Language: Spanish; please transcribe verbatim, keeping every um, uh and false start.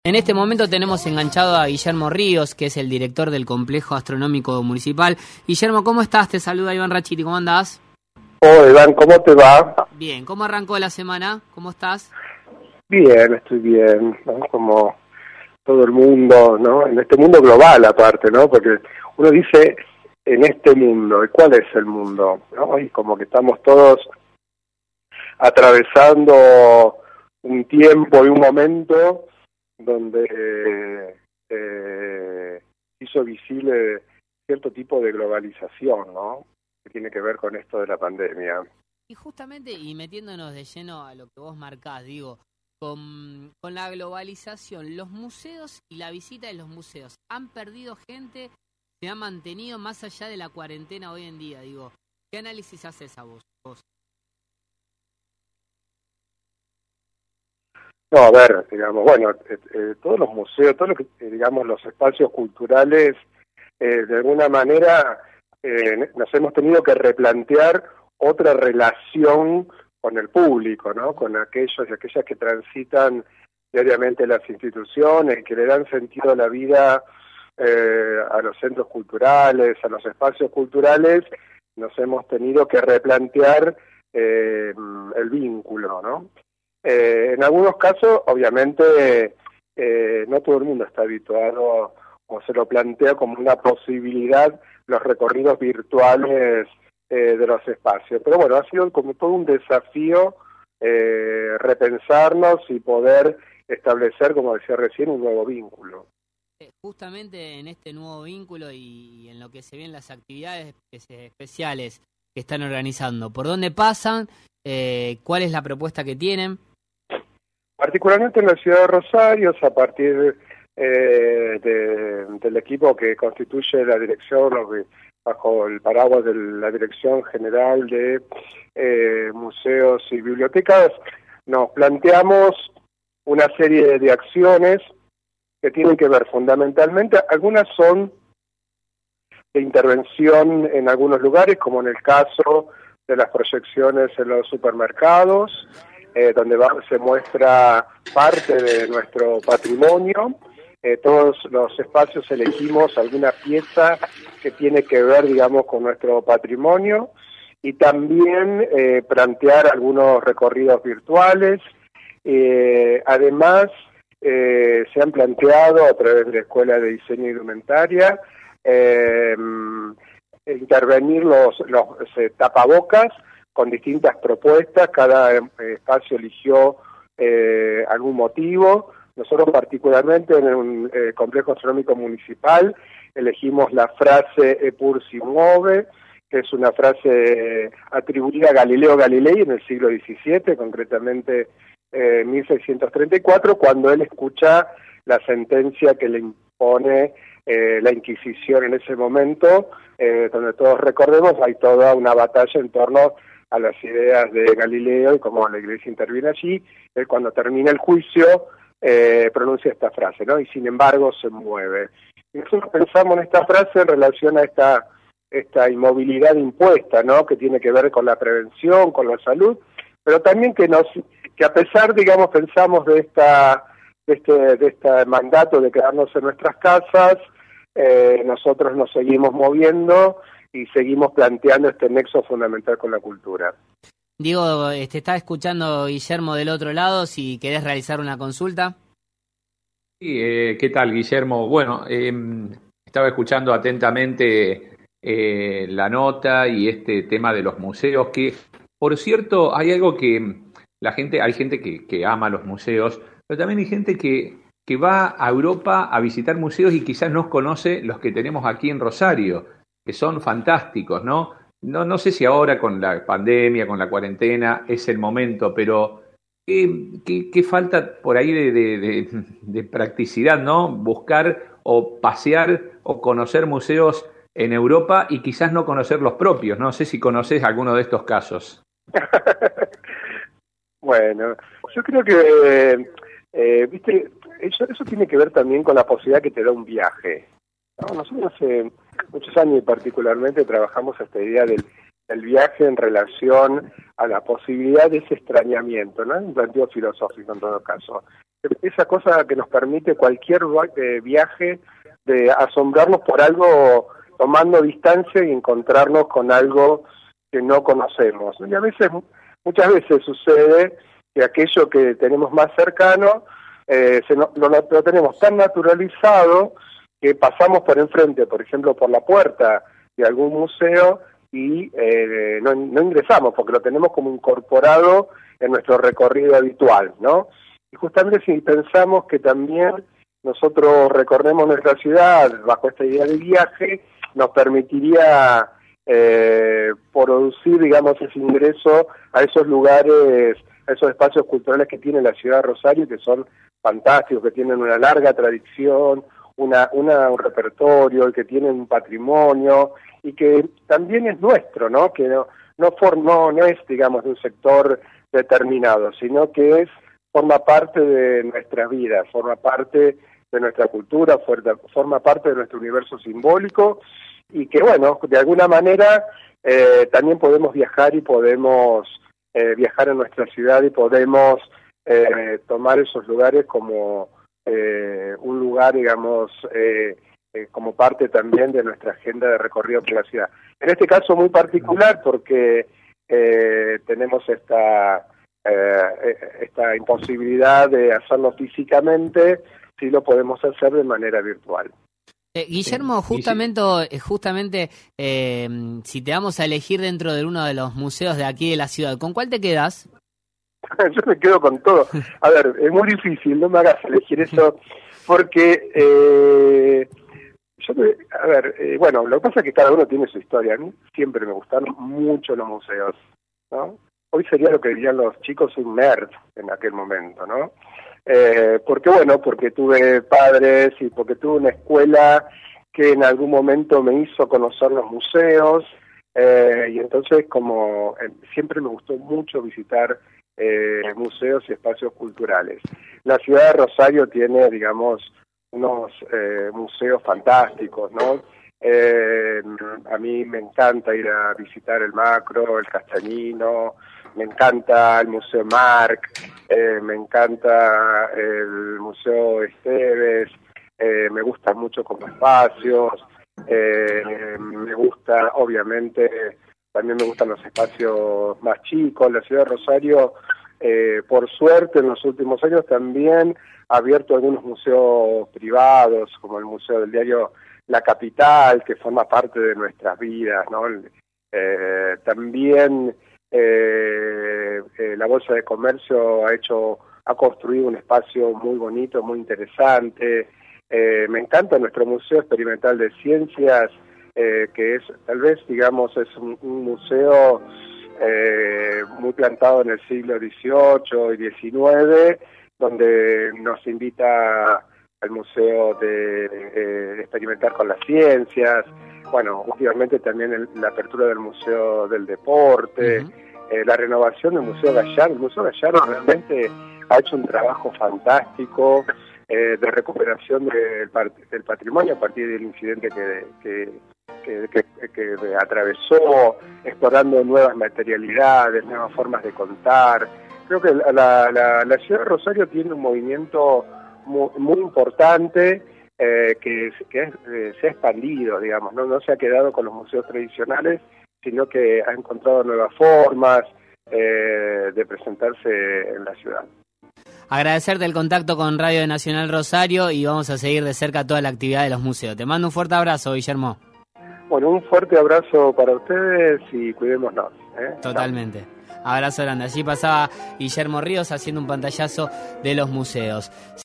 En este momento tenemos enganchado a Guillermo Ríos, que es el director del Complejo Astronómico Municipal. Guillermo, ¿cómo estás? Te saluda Iván Rachiti, ¿cómo andás? Hola Iván, ¿cómo te va? Bien, ¿cómo arrancó la semana? ¿Cómo estás? Bien, estoy bien, ¿no? Como todo el mundo, ¿no? En este mundo global aparte, ¿no? Porque uno dice en este mundo, ¿y cuál es el mundo? ¿No? Y como que estamos todos atravesando un tiempo y un momento donde eh, eh, hizo visible cierto tipo de globalización, ¿no? Que tiene que ver con esto de la pandemia. Y justamente, y metiéndonos de lleno a lo que vos marcás, digo, con, con la globalización, los museos y la visita de los museos, ¿han perdido gente? ¿Se ha mantenido más allá de la cuarentena hoy en día? Digo, ¿qué análisis haces a vos? vos? No, a ver, digamos, bueno, eh, eh, todos los museos, todos los, eh, digamos, los espacios culturales, eh, de alguna manera eh, nos hemos tenido que replantear otra relación con el público, ¿no? Con aquellos y aquellas que transitan diariamente las instituciones, que le dan sentido a la vida eh, a los centros culturales, a los espacios culturales, nos hemos tenido que replantear eh, el vínculo, ¿no? Eh, en algunos casos, obviamente, eh, no todo el mundo está habituado o se lo plantea como una posibilidad los recorridos virtuales eh, de los espacios. Pero bueno, ha sido como todo un desafío eh, repensarnos y poder establecer, como decía recién, un nuevo vínculo. Justamente en este nuevo vínculo y en lo que se ven las actividades especiales que están organizando, ¿por dónde pasan? Eh, ¿Cuál es la propuesta que tienen? Particularmente en la ciudad de Rosario, a partir eh, de, del equipo que constituye la dirección, bajo el paraguas de la Dirección General de eh, Museos y Bibliotecas, nos planteamos una serie de acciones que tienen que ver fundamentalmente, algunas son de intervención en algunos lugares, como en el caso de las proyecciones en los supermercados, Eh, donde va, se muestra parte de nuestro patrimonio. Eh, todos los espacios elegimos alguna pieza que tiene que ver, digamos, con nuestro patrimonio, y también eh, plantear algunos recorridos virtuales. Eh, además, eh, se han planteado a través de la Escuela de Diseño y Indumentaria eh, intervenir los, los eh, tapabocas con distintas propuestas. Cada eh, espacio eligió eh, algún motivo. Nosotros particularmente en un eh, complejo astronómico municipal elegimos la frase "Epur si muove", que es una frase eh, atribuida a Galileo Galilei en el siglo diecisiete, concretamente en eh, mil seiscientos treinta y cuatro, cuando él escucha la sentencia que le impone eh, la Inquisición en ese momento, eh, donde todos recordemos hay toda una batalla en torno a las ideas de Galileo y cómo la Iglesia interviene allí. Él, cuando termina el juicio, eh, pronuncia esta frase, ¿no? Y sin embargo se mueve. Y nosotros pensamos en esta frase en relación a esta, esta inmovilidad impuesta, ¿no? Que tiene que ver con la prevención, con la salud, pero también que nos, que a pesar, digamos, pensamos de esta, de este, de este mandato de quedarnos en nuestras casas, eh, nosotros nos seguimos moviendo y seguimos planteando este nexo fundamental con la cultura. Diego, te está escuchando Guillermo del otro lado, si querés realizar una consulta. Sí, eh, ¿qué tal, Guillermo? Bueno, eh, estaba escuchando atentamente eh, la nota y este tema de los museos, que, por cierto, hay algo que la gente, hay gente que, que ama los museos, pero también hay gente que, que va a Europa a visitar museos y quizás no conoce los que tenemos aquí en Rosario, que son fantásticos, ¿no? No, no sé si ahora con la pandemia, con la cuarentena, es el momento, pero ¿qué, qué, qué falta por ahí de, de, de, de practicidad, ¿no? Buscar o pasear o conocer museos en Europa y quizás no conocer los propios. No sé si conoces alguno de estos casos. Bueno, yo creo que, eh, viste, eso, eso tiene que ver también con la posibilidad que te da un viaje. No, nosotros hace muchos años y particularmente trabajamos esta idea del, del viaje en relación a la posibilidad de ese extrañamiento, ¿no? Un planteo filosófico en todo caso. esa cosa que nos permite cualquier viaje de asombrarnos por algo tomando distancia y encontrarnos con algo que no conocemos. Y a veces, muchas veces sucede que aquello que tenemos más cercano eh, se no, lo, lo tenemos tan naturalizado que pasamos por enfrente, por ejemplo, por la puerta de algún museo y eh, no, no ingresamos porque lo tenemos como incorporado en nuestro recorrido habitual, ¿no? Y justamente si pensamos que también nosotros recorremos nuestra ciudad bajo esta idea de viaje, nos permitiría eh, producir, digamos, ese ingreso a esos lugares, a esos espacios culturales que tiene la ciudad de Rosario, que son fantásticos, que tienen una larga tradición, una, una un repertorio, y que tienen un patrimonio, y que también es nuestro, ¿no? Que no, no, for, no, no es, digamos, de un sector determinado, sino que es forma parte de nuestra vida, forma parte de nuestra cultura, forma parte de nuestro universo simbólico, y que, bueno, de alguna manera eh, también podemos viajar y podemos eh, viajar en nuestra ciudad y podemos eh, tomar esos lugares como eh, un lugar, digamos, eh, eh, como parte también de nuestra agenda de recorrido por la ciudad. En este caso muy particular porque eh, tenemos esta, eh, esta imposibilidad de hacerlo físicamente, sí lo podemos hacer de manera virtual. Eh, Guillermo, justamente, justamente eh, si te vamos a elegir dentro de uno de los museos de aquí de la ciudad, ¿con cuál te quedas? Yo me quedo con todo. A ver, es muy difícil, no me hagas elegir eso, porque, eh, yo me, a ver, eh, bueno, lo que pasa es que cada uno tiene su historia. A mí siempre me gustaron mucho los museos, ¿no? Hoy sería lo que dirían los chicos un nerd en aquel momento, ¿no? Eh, porque bueno, porque tuve padres y porque tuve una escuela que en algún momento me hizo conocer los museos, eh, y entonces como eh, siempre me gustó mucho visitar eh, museos y espacios culturales. La ciudad de Rosario tiene, digamos, unos eh, museos fantásticos, ¿no? Eh, a mí me encanta ir a visitar el Macro, el Castañino, me encanta el Museo Marc, eh, me encanta el Museo Esteves, eh, me gusta mucho como espacios, eh, me gusta, obviamente, también me gustan los espacios más chicos. La ciudad de Rosario, eh, por suerte, en los últimos años también ha abierto algunos museos privados, como el Museo del Diario La Capital, que forma parte de nuestras vidas, ¿no? Eh, también eh, eh, la Bolsa de Comercio ha hecho, ha construido un espacio muy bonito, muy interesante. Eh, me encanta nuestro Museo Experimental de Ciencias, eh, que es, tal vez, digamos, es un, un museo eh, muy plantado en el siglo dieciocho y diecinueve, donde nos invita al Museo de eh, experimentar con las ciencias. Bueno, últimamente también el, la apertura del Museo del Deporte, uh-huh. eh, la renovación del Museo Gallardo. El Museo Gallardo realmente ha hecho un trabajo fantástico eh, de recuperación del, del patrimonio a partir del incidente que, que, que, que, que atravesó, explorando nuevas materialidades, nuevas formas de contar. Creo que la, la, la ciudad de Rosario tiene un movimiento muy, muy importante, eh, que, que es, eh, se ha expandido, digamos, ¿no? No se ha quedado con los museos tradicionales, sino que ha encontrado nuevas formas eh, de presentarse en la ciudad. Agradecerte el contacto con Radio Nacional Rosario y vamos a seguir de cerca toda la actividad de los museos. Te mando un fuerte abrazo, Guillermo. Bueno, un fuerte abrazo para ustedes y cuidémonos, ¿eh? Totalmente. Chao. Abrazo grande. Allí pasaba Guillermo Ríos haciendo un pantallazo de los museos.